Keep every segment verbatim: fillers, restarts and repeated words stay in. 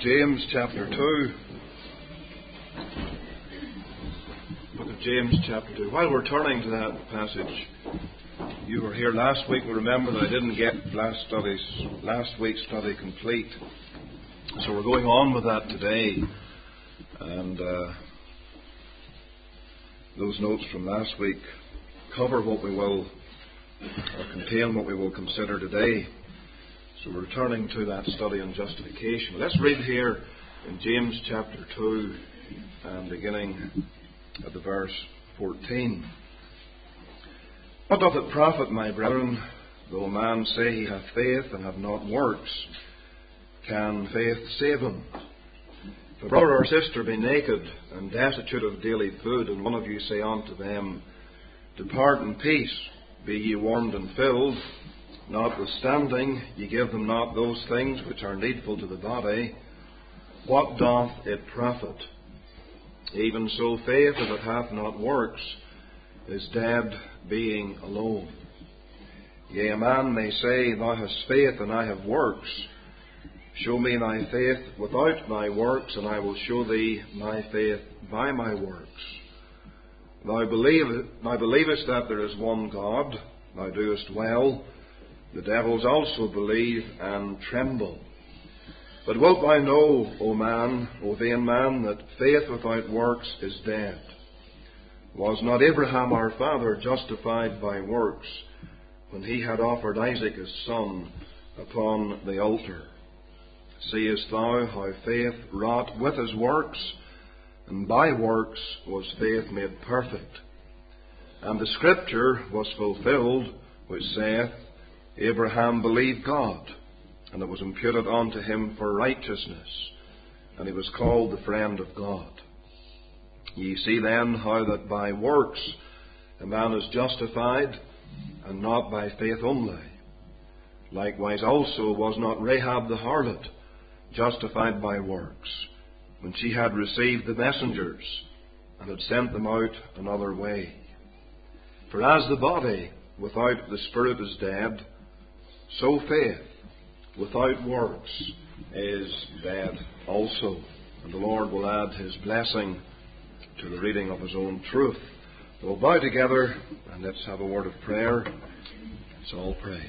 James chapter two. Book of James chapter two. While we're turning to that passage, you were here last week. We remember that I didn't get last studies, last week's study complete. So we're going on with that today. And uh, those notes from last week cover what we will, or contain what we will consider today. So we're returning to that study on justification. Let's read here in James chapter two and beginning at the verse fourteen. What doth it profit, my brethren, though a man say he hath faith and have not works? Can faith save him? If a brother or sister be naked and destitute of daily food, and one of you say unto them, Depart in peace, be ye warmed and filled, notwithstanding ye give them not those things which are needful to the body, what doth it profit? Even so faith, if it hath not works, is dead, being alone. Yea, a man may say, Thou hast faith, and I have works. Show me thy faith without thy works, and I will show thee my faith by my works. Thou, believe, thou believest that there is one God, thou doest well. The devils also believe and tremble. But wilt thou know, O man, O vain man, that faith without works is dead? Was not Abraham our father justified by works, when he had offered Isaac his son upon the altar? Seest thou how faith wrought with his works, and by works was faith made perfect? And the scripture was fulfilled, which saith, Abraham believed God, and it was imputed unto him for righteousness, and he was called the friend of God. Ye see then how that by works a man is justified, and not by faith only. Likewise also was not Rahab the harlot justified by works, when she had received the messengers, and had sent them out another way. For as the body without the spirit is dead, so faith without works is dead also. And the Lord will add his blessing to the reading of his own truth. We'll bow together and let's have a word of prayer. Let's all pray.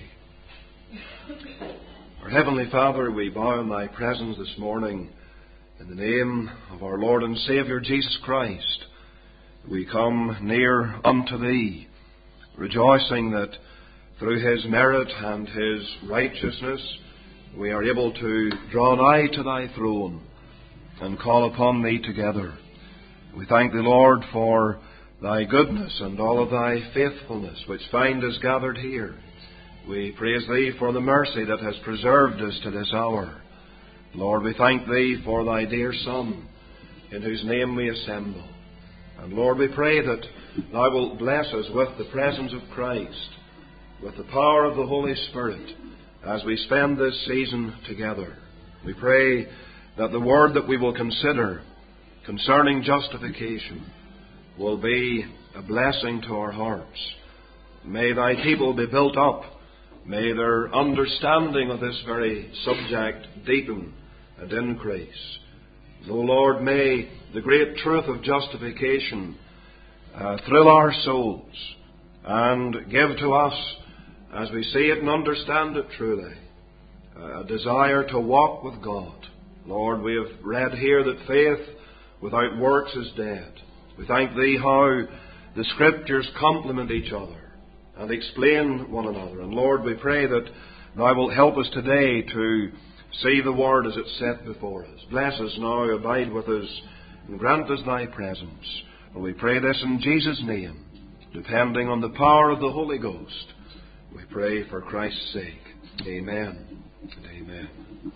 Our Heavenly Father, we bow in thy presence this morning in the name of our Lord and Saviour Jesus Christ. We come near unto thee, rejoicing that through his merit and his righteousness we are able to draw nigh to thy throne and call upon thee together. We thank thee, Lord, for thy goodness and all of thy faithfulness which find us gathered here. We praise thee for the mercy that has preserved us to this hour. Lord, we thank thee for thy dear Son, in whose name we assemble. And Lord, we pray that thou wilt bless us with the presence of Christ, with the power of the Holy Spirit, as we spend this season together. We pray that the word that we will consider concerning justification will be a blessing to our hearts. May thy people be built up. May their understanding of this very subject deepen and increase. O Lord, may the great truth of justification uh, thrill our souls and give to us, as we see it and understand it truly, a desire to walk with God. Lord, we have read here that faith without works is dead. We thank thee how the Scriptures complement each other and explain one another. And Lord, we pray that thou wilt help us today to see the Word as it's set before us. Bless us now, abide with us, and grant us thy presence. And we pray this in Jesus' name, depending on the power of the Holy Ghost. We pray for Christ's sake. Amen and amen.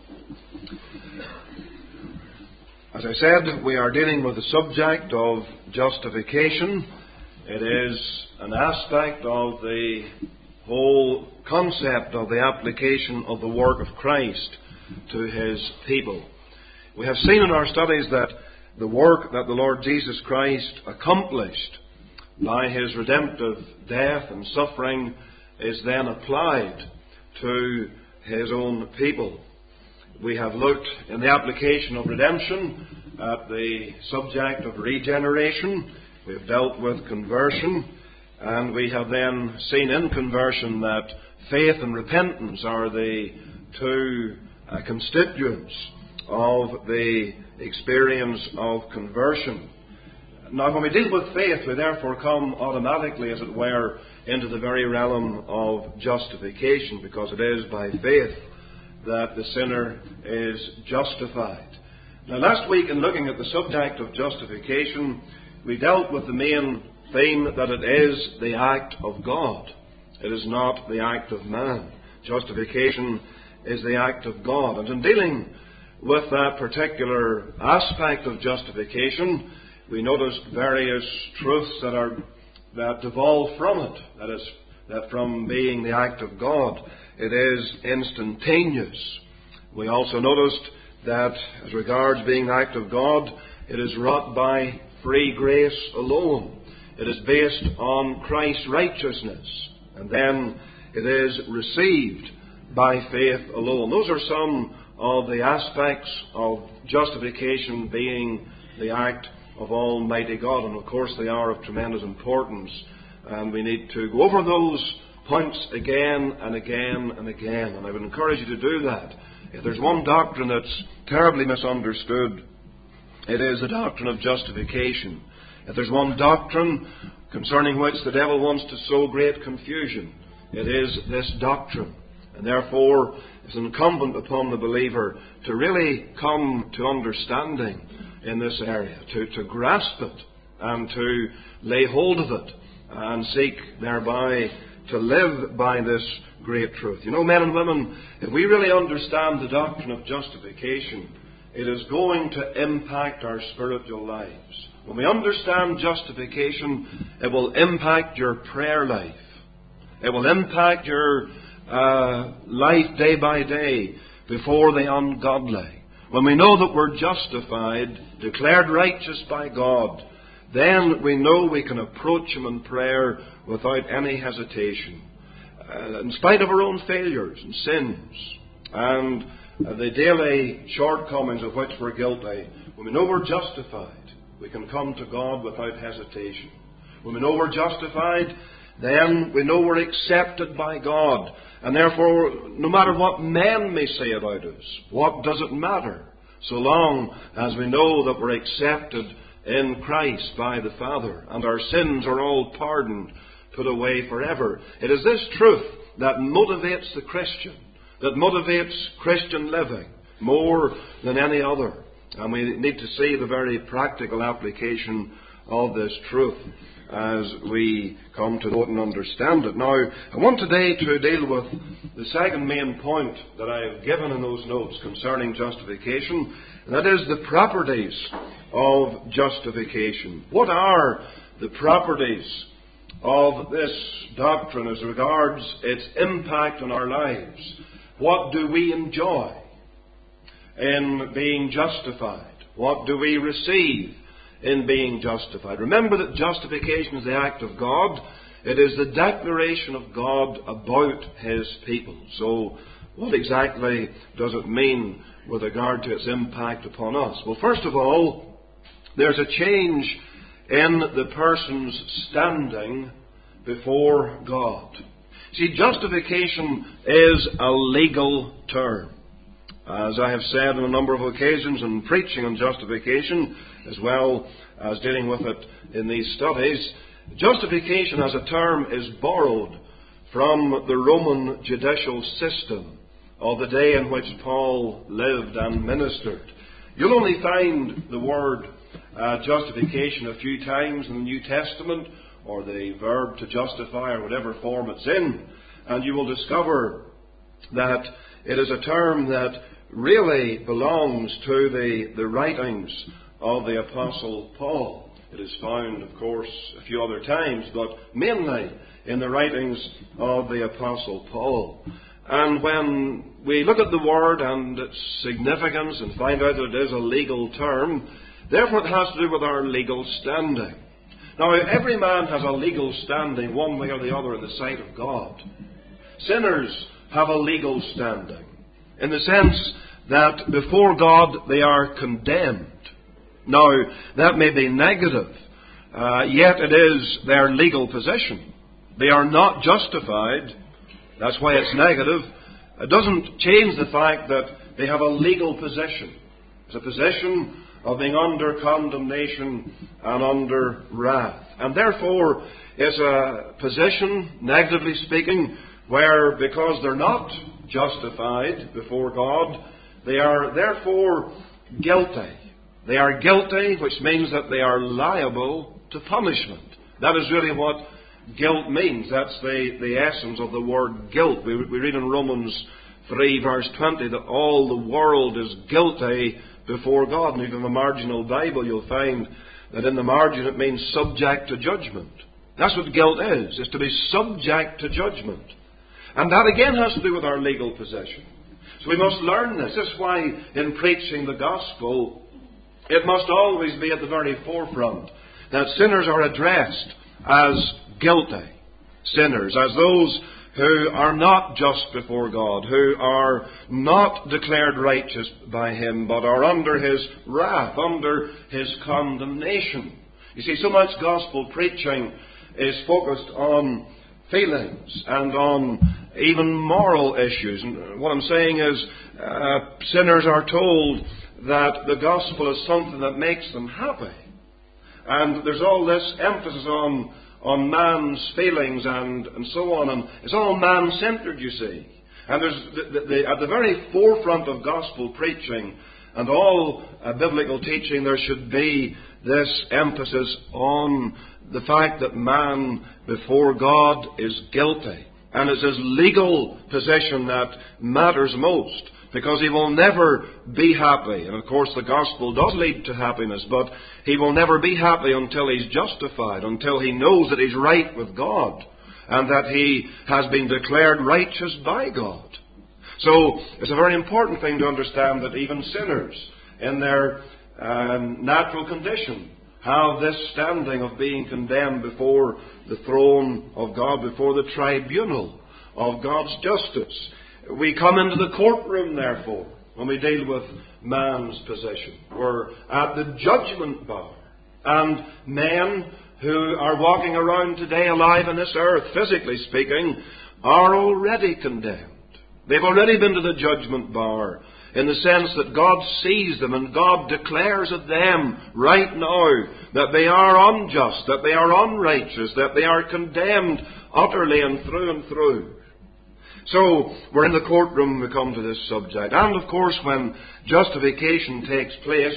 As I said, we are dealing with the subject of justification. It is an aspect of the whole concept of the application of the work of Christ to his people. We have seen in our studies that the work that the Lord Jesus Christ accomplished by his redemptive death and suffering is then applied to his own people. we have looked in the application of redemption at the subject of regeneration. We have dealt with conversion, and we have then seen in conversion that faith and repentance are the two uh, constituents of the experience of conversion. Now, when we deal with faith, we therefore come automatically, as it were, into the very realm of justification, because it is by faith that the sinner is justified. Now, last week, in looking at the subject of justification, we dealt with the main theme that it is the act of God. It is not the act of man. Justification is the act of God. And in dealing with that particular aspect of justification, we noticed various truths that are that devolve from it. That is, that from being the act of God, it is instantaneous. We also noticed that as regards being the act of God, it is wrought by free grace alone. It is based on Christ's righteousness. And then it is received by faith alone. Those are some of the aspects of justification being the act of Almighty God. And of course they are of tremendous importance. And we need to go over those points again and again and again. And I would encourage you to do that. If there's one doctrine that's terribly misunderstood, it is the doctrine of justification. If there's one doctrine concerning which the devil wants to sow great confusion, it is this doctrine. And therefore, it's incumbent upon the believer to really come to understanding in this area, to, to grasp it and to lay hold of it and seek thereby to live by this great truth. You know, men and women, if we really understand the doctrine of justification, it is going to impact our spiritual lives. When we understand justification, it will impact your prayer life. It will impact your uh, life day by day before the ungodly. When we know that we're justified, declared righteous by God, then we know we can approach Him in prayer without any hesitation. Uh, in spite of our own failures and sins and uh, the daily shortcomings of which we're guilty, when we know we're justified, we can come to God without hesitation. When we know we're justified, then we know we're accepted by God. And therefore, no matter what men may say about us, what does it matter? So long as we know that we're accepted in Christ by the Father, and our sins are all pardoned, put away forever. It is this truth that motivates the Christian, that motivates Christian living more than any other. And we need to see the very practical application of this truth as we come to know it and understand it. Now, I want today to deal with the second main point that I have given in those notes concerning justification, and that is the properties of justification. What are the properties of this doctrine as regards its impact on our lives? What do we enjoy in being justified? What do we receive in being justified? Remember that justification is the act of God. It is the declaration of God about His people. So, what exactly does it mean with regard to its impact upon us? Well, first of all, there's a change in the person's standing before God. See, justification is a legal term. As I have said on a number of occasions in preaching on justification, as well as dealing with it in these studies, justification as a term is borrowed from the Roman judicial system of the day in which Paul lived and ministered. You'll only find the word uh, justification a few times in the New Testament, or the verb to justify, or whatever form it's in, and you will discover that it is a term that really belongs to the, the writings of the Apostle Paul. It is found, of course, a few other times, but mainly in the writings of the Apostle Paul. And when we look at the word and its significance and find out that it is a legal term, therefore it has to do with our legal standing. Now, every man has a legal standing one way or the other in the sight of God. Sinners have a legal standing in the sense that before God they are condemned. Now, that may be negative, uh, yet it is their legal position. They are not justified. That's why it's negative. It doesn't change the fact that they have a legal position. It's a position of being under condemnation and under wrath. And therefore, it's a position, negatively speaking, where because they're not justified before God, they are therefore guilty. They are guilty, which means that they are liable to punishment. That is really what guilt means. That's the, the essence of the word guilt. We, we read in Romans three, verse twenty, that all the world is guilty before God. And even in the marginal Bible, you'll find that in the margin it means subject to judgment. That's what guilt is. It's to be subject to judgment. And that again has to do with our legal position. So we must learn this. This is why in preaching the gospel, it must always be at the very forefront that sinners are addressed as guilty sinners, as those who are not just before God, who are not declared righteous by Him, but are under His wrath, under His condemnation. You see, so much gospel preaching is focused on feelings and on even moral issues. And what I'm saying is, uh, sinners are told that the gospel is something that makes them happy. And there's all this emphasis on on man's feelings and, and so on. And it's all man-centered, you see. And there's the, the, the, at the very forefront of gospel preaching and all uh, biblical teaching, there should be this emphasis on the fact that man before God is guilty. And it's his legal position that matters most, because he will never be happy. And of course the gospel does lead to happiness, but he will never be happy until he's justified, until he knows that he's right with God and that he has been declared righteous by God. So it's a very important thing to understand that even sinners in their um, natural condition have this standing of being condemned before the throne of God, before the tribunal of God's justice. We come into the courtroom, therefore, when we deal with man's position. We're at the judgment bar. And men who are walking around today alive on this earth, physically speaking, are already condemned. They've already been to the judgment bar, in the sense that God sees them and God declares of them right now that they are unjust, that they are unrighteous, that they are condemned utterly and through and through. So, we're in the courtroom when we come to this subject. And of course, when justification takes place,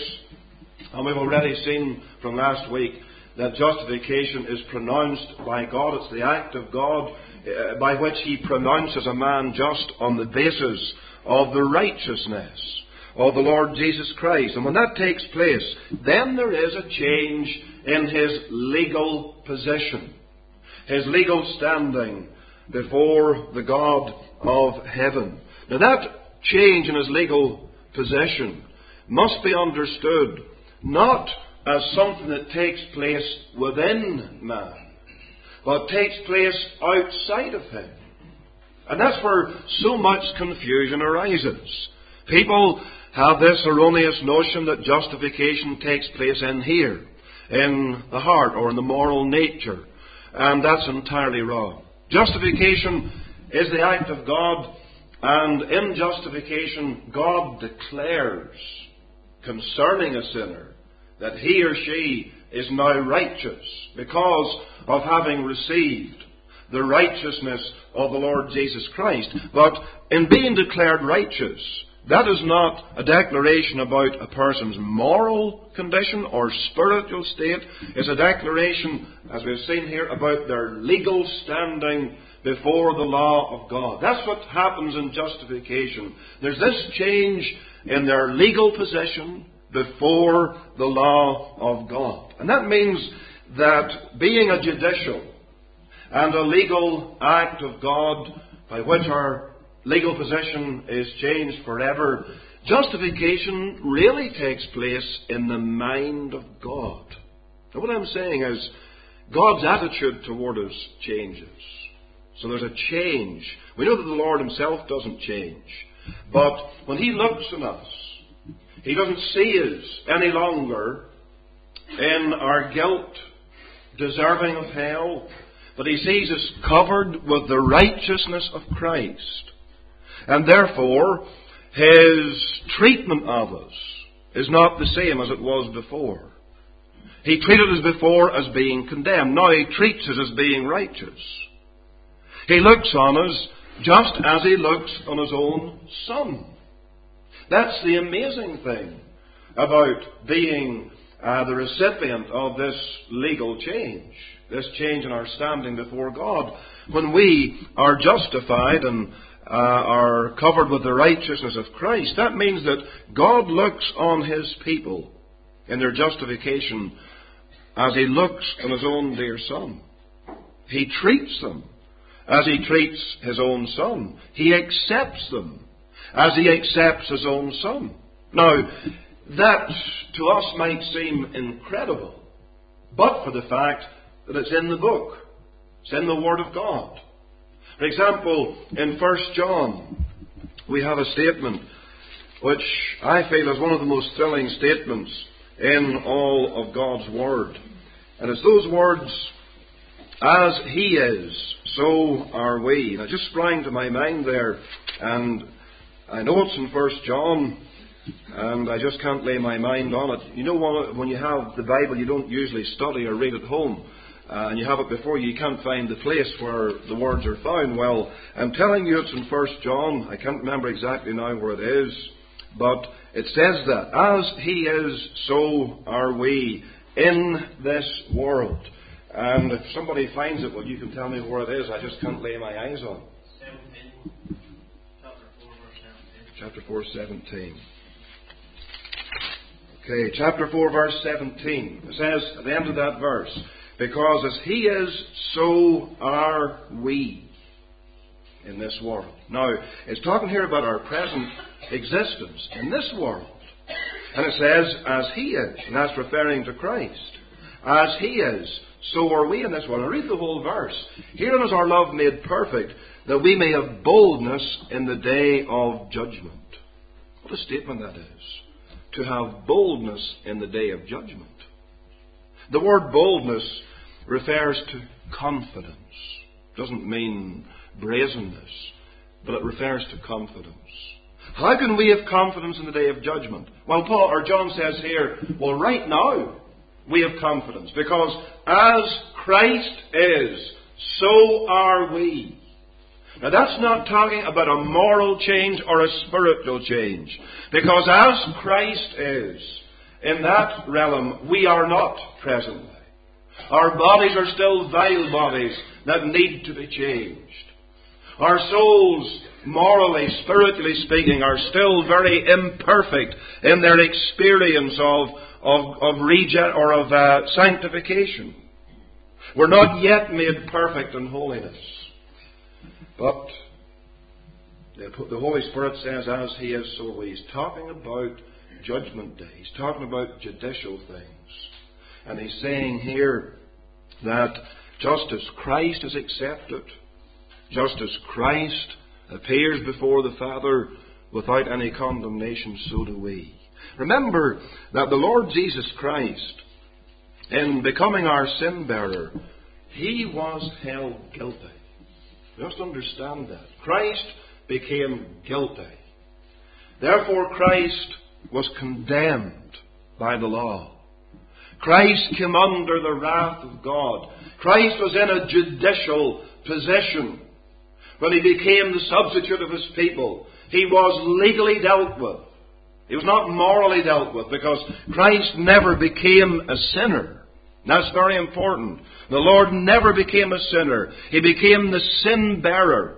and we've already seen from last week that justification is pronounced by God. It's the act of God uh, by which He pronounces a man just on the basis of the righteousness of the Lord Jesus Christ. And when that takes place, then there is a change in his legal position, his legal standing before the God of heaven. Now that change in his legal position must be understood not as something that takes place within man, but takes place outside of him. And that's where so much confusion arises. People have this erroneous notion that justification takes place in here, in the heart or in the moral nature. And that's entirely wrong. Justification is the act of God, and in justification, God declares concerning a sinner that he or she is now righteous because of having received the righteousness of the Lord Jesus Christ. But in being declared righteous, that is not a declaration about a person's moral condition or spiritual state. It's a declaration, as we've seen here, about their legal standing before the law of God. That's what happens in justification. There's this change in their legal position before the law of God. And that means that being a judicial and a legal act of God by which our legal position is changed forever, justification really takes place in the mind of God. Now what I'm saying is, God's attitude toward us changes. So there's a change. We know that the Lord Himself doesn't change. But when He looks on us, He doesn't see us any longer in our guilt, deserving of hell, but He sees us covered with the righteousness of Christ. And therefore, His treatment of us is not the same as it was before. He treated us before as being condemned. Now He treats us as being righteous. He looks on us just as He looks on His own Son. That's the amazing thing about being uh, the recipient of this legal change, this change in our standing before God. When we are justified and uh, are covered with the righteousness of Christ, that means that God looks on His people in their justification as He looks on His own dear Son. He treats them as He treats His own Son. He accepts them as He accepts His own Son. Now, that to us might seem incredible, but for the fact that it's in the book. It's in the Word of God. For example, in First John, we have a statement which I feel is one of the most thrilling statements in all of God's Word. And it's those words, as He is, so are we. And it just sprang to my mind there, and I know it's in First John, and I just can't lay my mind on it. You know, when you have the Bible, you don't usually study or read at home, uh, and you have it before you, you can't find the place where the words are found. Well, I'm telling you it's in First John. I can't remember exactly now where it is, but it says that, as He is, so are we in this world. And if somebody finds it, well, you can tell me where it is. I just can't lay my eyes on it. Chapter four, seventeen. Okay, chapter four, verse seventeen. It says at the end of that verse, because as He is, so are we in this world. Now, it's talking here about our present existence in this world. And it says, as He is, and that's referring to Christ. As He is, so are we in this world. Now read the whole verse. Herein is our love made perfect, that we may have boldness in the day of judgment. What a statement that is. To have boldness in the day of judgment. The word boldness refers to confidence. It doesn't mean brazenness, but it refers to confidence. How can we have confidence in the day of judgment? Well, Paul or John says here, well, right now we have confidence, because as Christ is, so are we. Now that's not talking about a moral change or a spiritual change, because as Christ is, in that realm we are not presently. Our bodies are still vile bodies that need to be changed. Our souls, morally, spiritually speaking, are still very imperfect in their experience of, of, of regen or of uh, sanctification. We're not yet made perfect in holiness. But the, the Holy Spirit says, as He is, so He is. He's talking about judgment day. He's talking about judicial things. And He's saying here that just as Christ is accepted, just as Christ appears before the Father without any condemnation, so do we. Remember that the Lord Jesus Christ, in becoming our sin bearer, He was held guilty. You must understand that. Christ became guilty. Therefore Christ was condemned by the law. Christ came under the wrath of God. Christ was in a judicial position. When He became the substitute of His people, He was legally dealt with. He was not morally dealt with, because Christ never became a sinner. That's very important. The Lord never became a sinner. He became the sin bearer.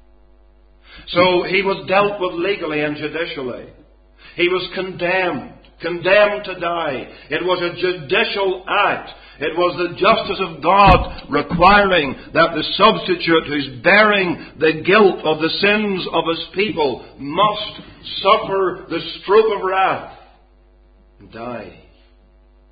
So He was dealt with legally and judicially. He was condemned, condemned to die. It was a judicial act. It was the justice of God requiring that the substitute who's bearing the guilt of the sins of His people must suffer the stroke of wrath and die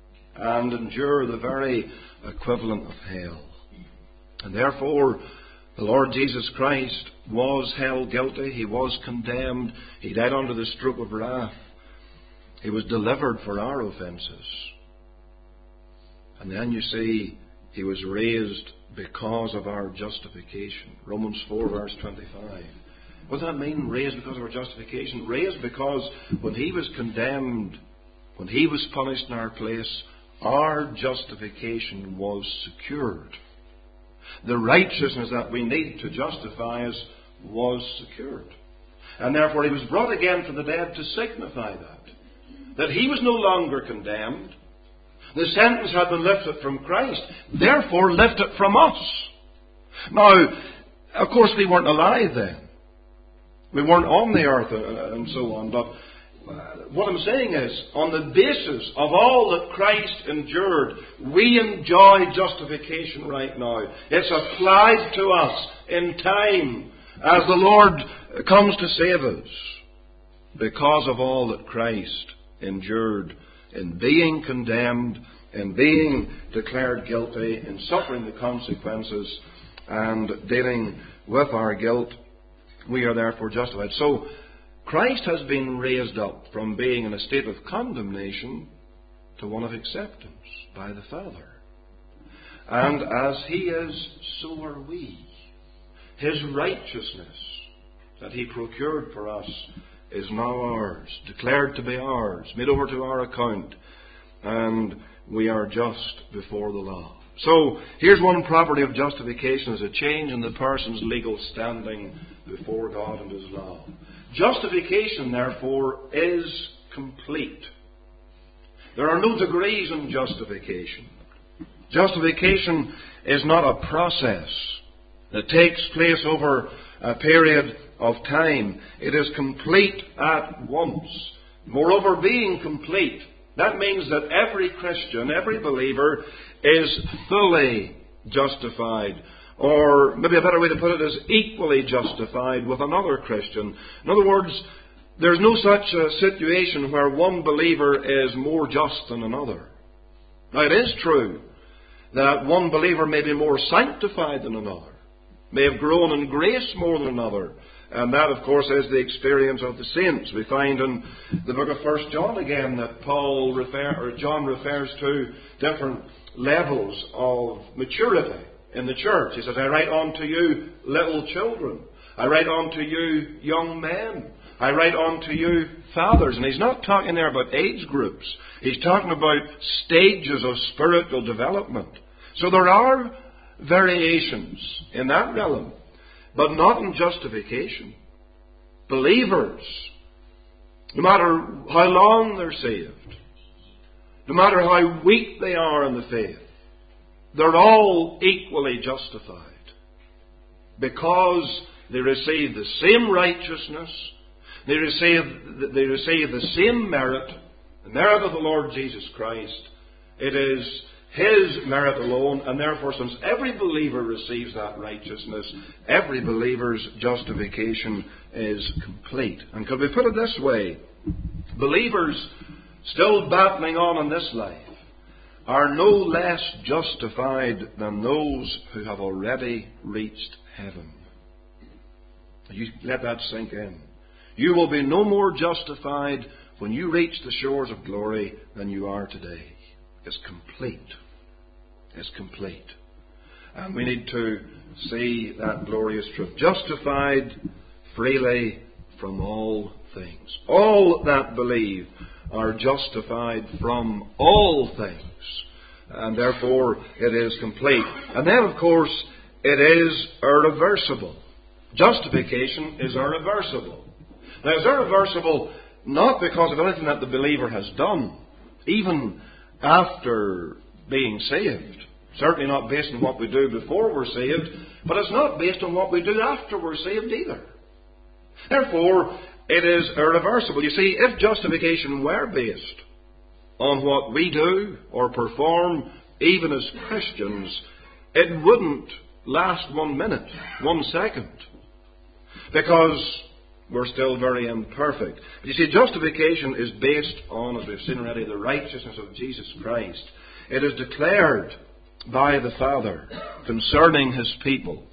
and endure the very equivalent of hell. And therefore, The Lord Jesus Christ was held guilty. He was condemned. He died under the stroke of wrath. He was delivered for our offences. And then you see, He was raised because of our justification. Romans four verse twenty-five. What does that mean, raised because of our justification? Raised because when He was condemned, when He was punished in our place, our justification was secured. The righteousness that we need to justify us was secured. And therefore He was brought again from the dead to signify that. That He was no longer condemned. The sentence had been lifted from Christ, therefore lifted from us. Now, of course we weren't alive then. We weren't on the earth and so on. But what I'm saying is, on the basis of all that Christ endured, we enjoy justification right now. It's applied to us in time as the Lord comes to save us. Because of all that Christ endured in being condemned, in being declared guilty, in suffering the consequences and dealing with our guilt, we are therefore justified. So, Christ has been raised up from being in a state of condemnation to one of acceptance by the Father. And as He is, so are we. His righteousness that He procured for us is now ours, declared to be ours, made over to our account, and we are just before the law. So, here's one property of justification, is a change in the person's legal standing before God and His law. Justification, therefore, is complete. There are no degrees in justification. Justification is not a process that takes place over a period of time. It is complete at once. Moreover, being complete, that means that every Christian, every believer, is fully justified. Or maybe a better way to put it is equally justified with another Christian. In other words, there's no such a situation where one believer is more just than another. Now, it is true that one believer may be more sanctified than another, may have grown in grace more than another. And that, of course, is the experience of the saints. We find in the book of First John again that Paul refer, or John refers to different levels of maturity in the church. He says, I write unto you little children. I write unto you young men. I write unto you fathers. And he's not talking there about age groups. He's talking about stages of spiritual development. So there are variations in that realm, but not in justification. Believers, no matter how long they're saved, no matter how weak they are in the faith, they're all equally justified because they receive the same righteousness, they receive, they receive the same merit, the merit of the Lord Jesus Christ. It is His merit alone, and therefore, since every believer receives that righteousness, every believer's justification is complete. And could we put it this way? Believers still battling on in this life are no less justified than those who have already reached heaven. You let that sink in. You will be no more justified when you reach the shores of glory than you are today. It's complete. It's complete. And we need to see that glorious truth. Justified freely from all things. All that believe are justified from all things. And therefore it is complete. And then, of course, it is irreversible. Justification is irreversible. Now, it's irreversible not because of anything that the believer has done, even after being saved. Certainly not based on what we do before we're saved, but it's not based on what we do after we're saved either. Therefore, it is irreversible. You see, if justification were based on what we do or perform, even as Christians, it wouldn't last one minute, one second, because we're still very imperfect. You see, justification is based on, as we've seen already, the righteousness of Jesus Christ. It is declared by the Father concerning His people.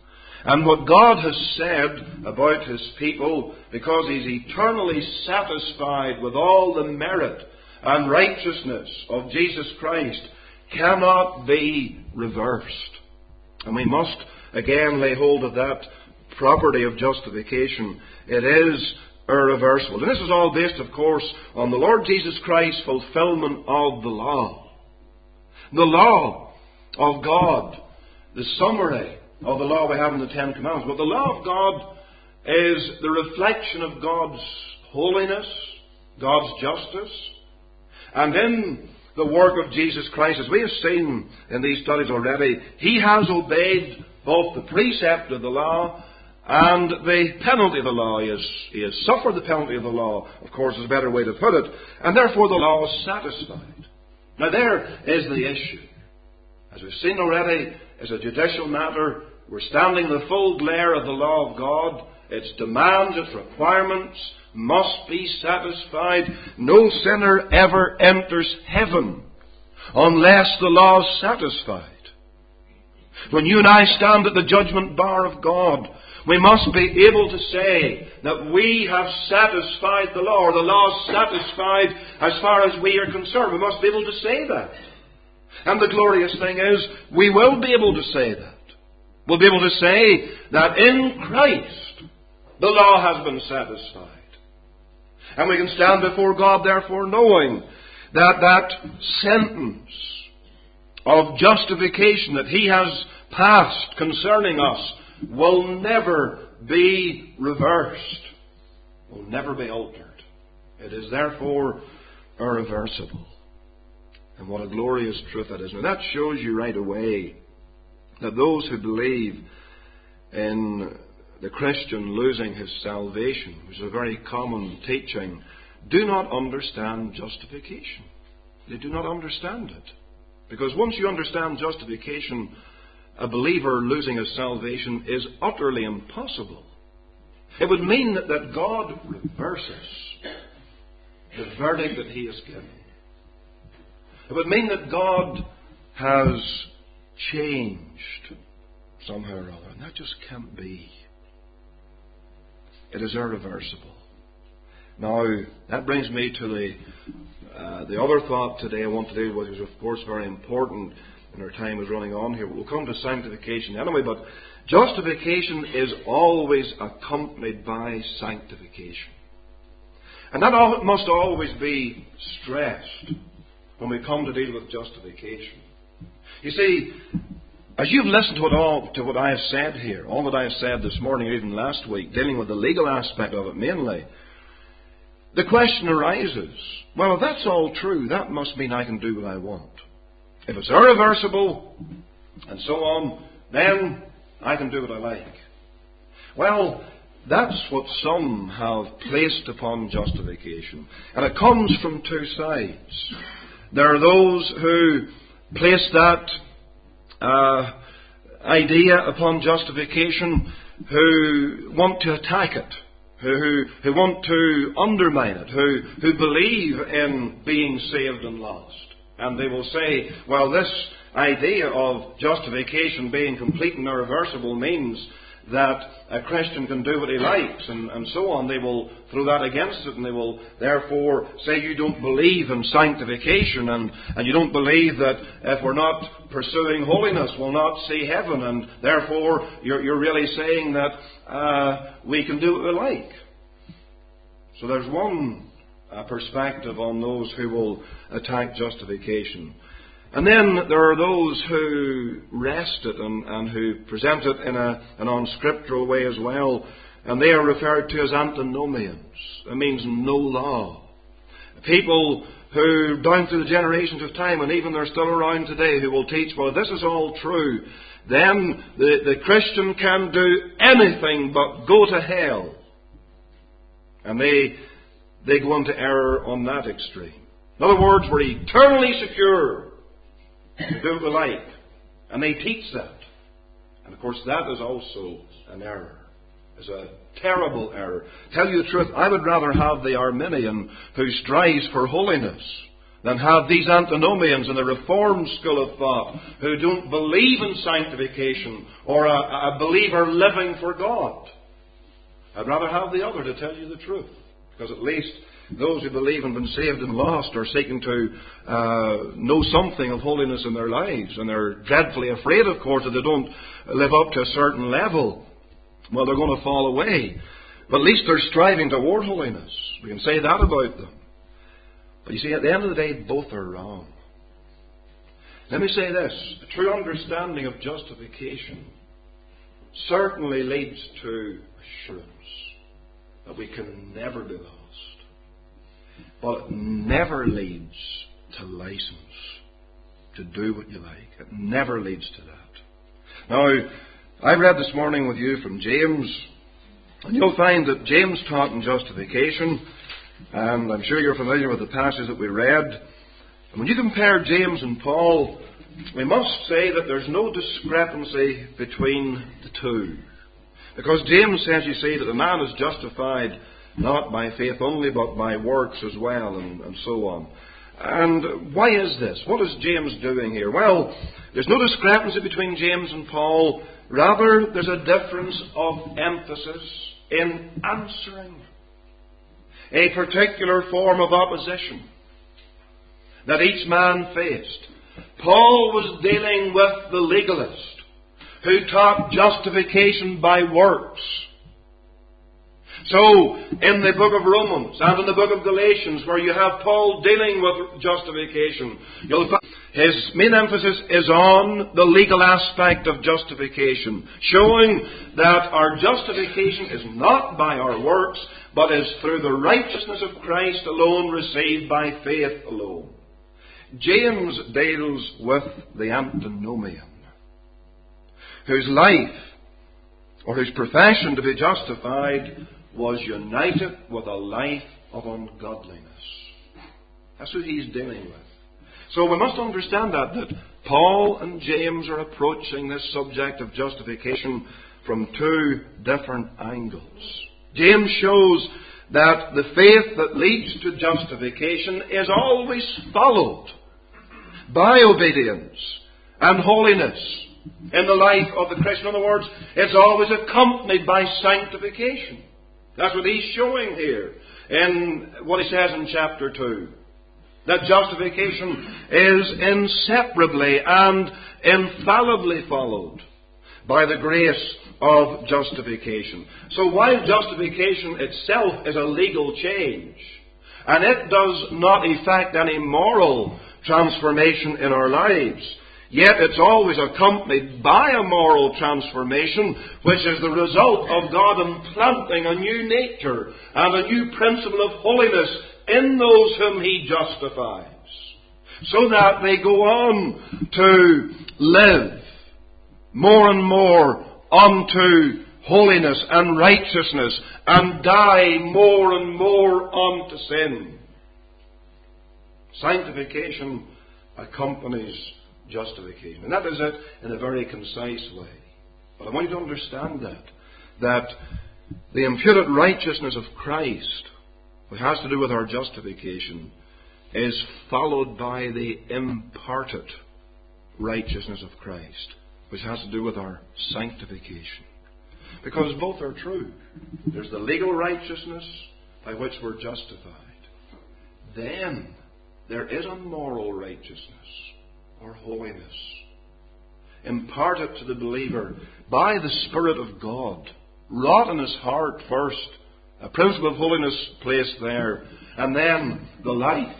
And what God has said about His people, because He's eternally satisfied with all the merit and righteousness of Jesus Christ, cannot be reversed. And we must again lay hold of that property of justification. It is irreversible. And this is all based, of course, on the Lord Jesus Christ's fulfillment of the law. The law of God, the summary of the law we have in the Ten Commandments. But the law of God is the reflection of God's holiness, God's justice. And in the work of Jesus Christ, as we have seen in these studies already, He has obeyed both the precept of the law and the penalty of the law. He has, he has suffered the penalty of the law, of course, is a better way to put it. And therefore the law is satisfied. Now there is the issue. As we've seen already, as a judicial matter, we're standing in the full glare of the law of God. Its demands, its requirements must be satisfied. No sinner ever enters heaven unless the law is satisfied. When you and I stand at the judgment bar of God, we must be able to say that we have satisfied the law, or the law is satisfied as far as we are concerned. We must be able to say that. And the glorious thing is, we will be able to say that. We'll be able to say that in Christ, the law has been satisfied. And we can stand before God, therefore, knowing that that sentence of justification that He has passed concerning us will never be reversed, will never be altered. It is therefore irreversible. And what a glorious truth that is. Now that shows you right away that those who believe in the Christian losing his salvation, which is a very common teaching, do not understand justification. They do not understand it. Because once you understand justification, a believer losing his salvation is utterly impossible. It would mean that, that God reverses the verdict that He has given. It would mean that God has changed somehow or other. And that just can't be. It is irreversible. Now, that brings me to the uh, the other thought today I want to deal with, which is of course very important, and our time is running on here. We'll come to sanctification anyway, but justification is always accompanied by sanctification. And that must always be stressed when we come to deal with justification. You see, as you've listened to, it all, to what I have said here, all that I have said this morning or even last week, dealing with the legal aspect of it mainly, the question arises, well, if that's all true, that must mean I can do what I want. If it's irreversible, and so on, then I can do what I like. Well, that's what some have placed upon justification. And it comes from two sides. There are those who place that uh, idea upon justification who want to attack it, who, who, who want to undermine it, who, who believe in being saved and lost. And they will say, well, this idea of justification being complete and irreversible means that a Christian can do what he likes, and, and so on. They will throw that against it, and they will therefore say you don't believe in sanctification, and, and you don't believe that if we're not pursuing holiness, we'll not see heaven, and therefore you're, you're really saying that uh, we can do what we like. So there's one uh, perspective on those who will attack justification. And then there are those who wrest it and, and who present it in a, an unscriptural way as well. And they are referred to as antinomians. It means no law. People who, down through the generations of time, and even they're still around today, who will teach, well, if this is all true, then the, the Christian can do anything but go to hell. And they, they go into error on that extreme. In other words, we're eternally secure to do what we like. And they teach that. And of course that is also an error. It's a terrible error. Tell you the truth, I would rather have the Arminian who strives for holiness than have these antinomians in the Reformed school of thought who don't believe in sanctification or a, a believer living for God. I'd rather have the other, to tell you the truth. Because at least those who believe and been saved and lost are seeking to uh, know something of holiness in their lives. And they're dreadfully afraid, of course, that they don't live up to a certain level. Well, they're going to fall away. But at least they're striving toward holiness. We can say that about them. But you see, at the end of the day, both are wrong. Let me say this. A true understanding of justification certainly leads to assurance that we can never be lost. But it never leads to license to do what you like. It never leads to that. Now, I read this morning with you from James, and you'll find that James taught in justification, and I'm sure you're familiar with the passage that we read. And when you compare James and Paul, we must say that there's no discrepancy between the two. Because James says, you see, that a man is justified not by faith only, but by works as well, and, and so on. And why is this? What is James doing here? Well, there's no discrepancy between James and Paul. Rather, there's a difference of emphasis in answering a particular form of opposition that each man faced. Paul was dealing with the legalist who taught justification by works. So, in the book of Romans and in the book of Galatians, where you have Paul dealing with justification, you'll find his main emphasis is on the legal aspect of justification, showing that our justification is not by our works, but is through the righteousness of Christ alone, received by faith alone. James deals with the antinomian, whose life, or whose profession to be justified, was united with a life of ungodliness. That's who he's dealing with. So we must understand that, that Paul and James are approaching this subject of justification from two different angles. James shows that the faith that leads to justification is always followed by obedience and holiness in the life of the Christian. In other words, it's always accompanied by sanctification. That's what he's showing here in what he says in chapter two. That justification is inseparably and infallibly followed by the grace of justification. So while justification itself is a legal change, and it does not effect any moral transformation in our lives, yet it's always accompanied by a moral transformation, which is the result of God implanting a new nature and a new principle of holiness in those whom He justifies, so that they go on to live more and more unto holiness and righteousness, and die more and more unto sin. Sanctification accompanies justification. And that is it in a very concise way. But I want you to understand that, that the imputed righteousness of Christ, which has to do with our justification, is followed by the imparted righteousness of Christ, which has to do with our sanctification. Because both are true. There's the legal righteousness by which we're justified. Then there is a moral righteousness, or holiness, imparted to the believer by the Spirit of God, wrought in his heart first, a principle of holiness placed there, and then the life,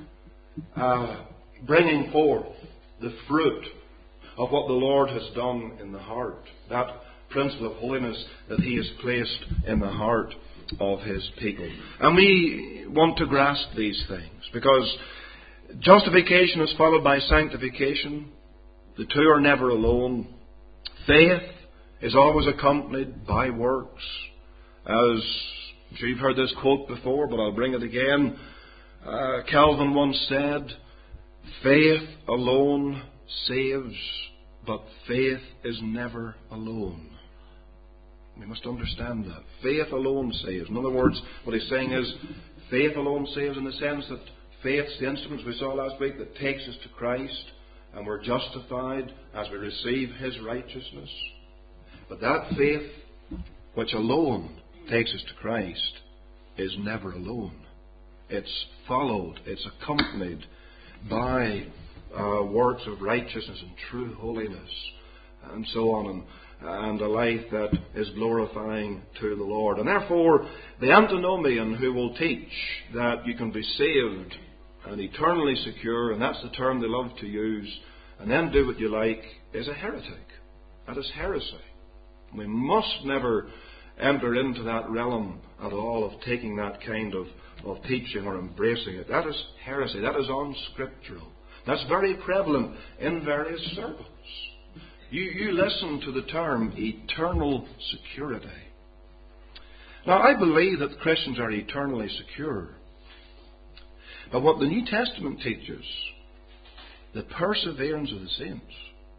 uh, bringing forth the fruit of what the Lord has done in the heart, that principle of holiness that He has placed in the heart of His people. And we want to grasp these things, because justification is followed by sanctification. The two are never alone. Faith is always accompanied by works. As I'm sure you've heard this quote before, but I'll bring it again. Uh, Calvin once said, "Faith alone saves, but faith is never alone." We must understand that. Faith alone saves. In other words, what he's saying is, faith alone saves in the sense that faith's the instruments we saw last week that takes us to Christ, and we're justified as we receive His righteousness. But that faith, which alone takes us to Christ, is never alone. It's followed, it's accompanied by uh, works of righteousness and true holiness, and so on, and, and a life that is glorifying to the Lord. And therefore, the antinomian who will teach that you can be saved and eternally secure, and that's the term they love to use, and then do what you like, is a heretic. That is heresy. We must never enter into that realm at all of taking that kind of, of teaching or embracing it. That is heresy. That is unscriptural. That's very prevalent in various circles. You, you listen to the term eternal security. Now, I believe that Christians are eternally secure. But what the New Testament teaches, the perseverance of the saints,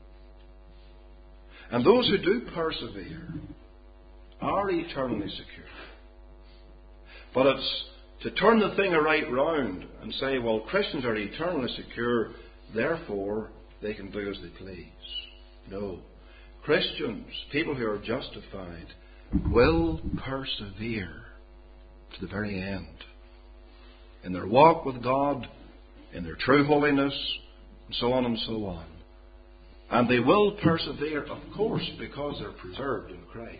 and those who do persevere are eternally secure. But it's to turn the thing right round and say, well, Christians are eternally secure, therefore they can do as they please. No. Christians, people who are justified, will persevere to the very end. In their walk with God, in their true holiness, and so on and so on. And they will persevere, of course, because they're preserved in Christ.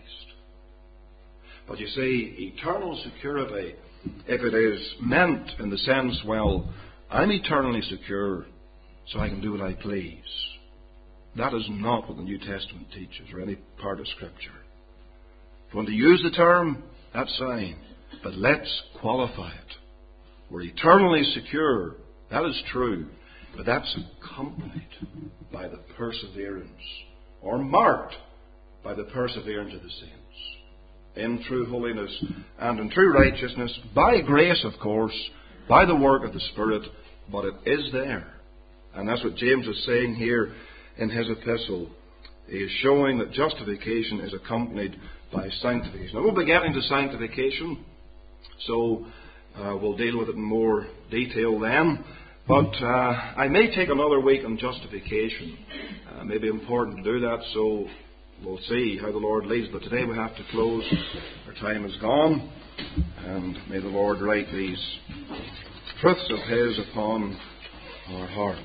But you see, eternal security, if it is meant in the sense, well, I'm eternally secure, so I can do what I please, that is not what the New Testament teaches, or any part of Scripture. If you want to use the term, that's fine. But let's qualify it. We're eternally secure, that is true, but that's accompanied by the perseverance, or marked by the perseverance of the saints, in true holiness and in true righteousness, by grace, of course, by the work of the Spirit, but it is there. And that's what James is saying here in his epistle. He is showing that justification is accompanied by sanctification. Now, we'll be getting to sanctification, so uh, we'll deal with it in more detail then. But uh, I may take another week on justification. Uh, it may be important to do that, so we'll see how the Lord leads. But today we have to close. Our time is gone. And may the Lord write these truths of His upon our hearts.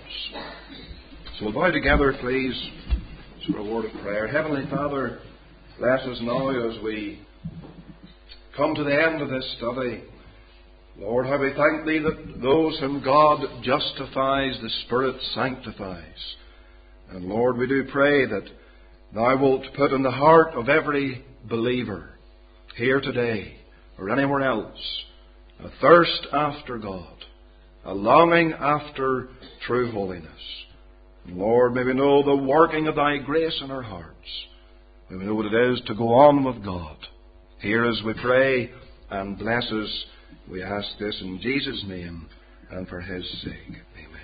So we'll bow together, please, for a word of prayer. Heavenly Father, bless us now as we come to the end of this study. Lord, how we thank Thee that those whom God justifies, the Spirit sanctifies. And Lord, we do pray that Thou wilt put in the heart of every believer here today or anywhere else a thirst after God, a longing after true holiness. And Lord, may we know the working of Thy grace in our hearts. May we know what it is to go on with God. Hear as we pray and bless us. We ask this in Jesus' name and for His sake. Amen.